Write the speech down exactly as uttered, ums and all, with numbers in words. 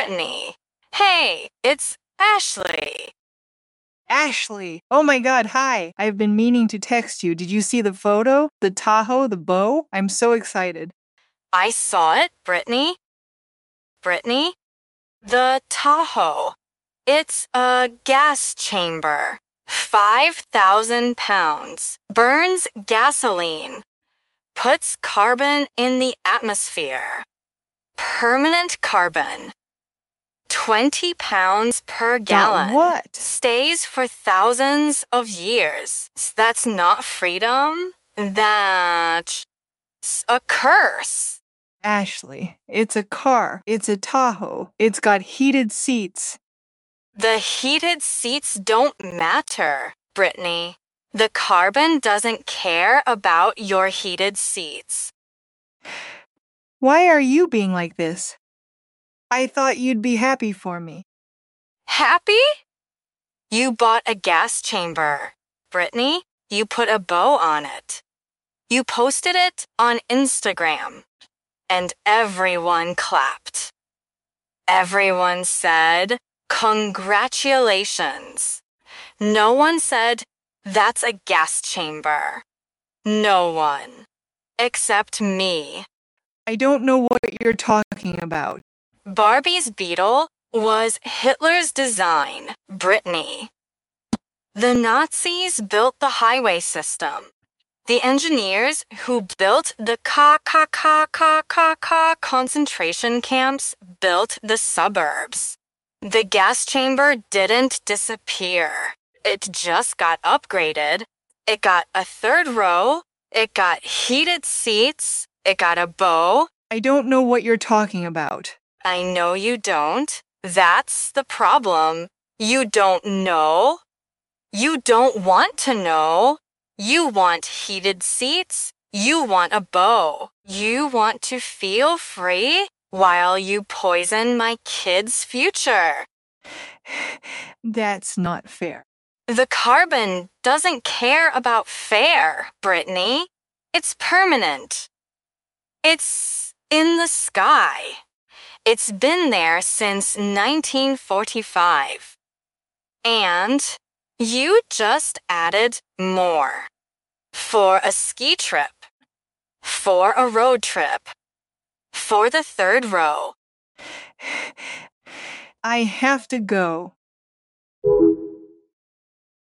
Brittany. Hey, it's Ashley. Ashley! Oh my god, hi! I've been meaning to text you. Did you see the photo? The Tahoe, the bow? I'm so excited. I saw it, Brittany. Brittany? The Tahoe. It's a gas chamber. five thousand pounds. Burns gasoline. Puts carbon in the atmosphere. Permanent carbon. twenty pounds per gallon. Got what? Stays for thousands of years. That's not freedom. That's a curse. Ashley, it's a car. It's a Tahoe. It's got heated seats. The heated seats don't matter, Brittany. The carbon doesn't care about your heated seats. Why are you being like this? I thought you'd be happy for me. Happy? You bought a gas chamber. Brittany, you put a bow on it. You posted it on Instagram. And everyone clapped. Everyone said, "Congratulations." No one said, "That's a gas chamber." No one. Except me. I don't know what you're talking about. Barbie's Beetle was Hitler's design, Brittany. The Nazis built the highway system. The engineers who built the K K K K K K concentration camps built the suburbs. The gas chamber didn't disappear. It just got upgraded. It got a third row. It got heated seats. It got a bow. I don't know what you're talking about. I know you don't. That's the problem. You don't know. You don't want to know. You want heated seats. You want a bow. You want to feel free while you poison my kid's future. That's not fair. The carbon doesn't care about fair, Brittany. It's permanent. It's in the sky. It's been there since nineteen forty-five. And you just added more. For a ski trip. For a road trip. For the third row. I have to go.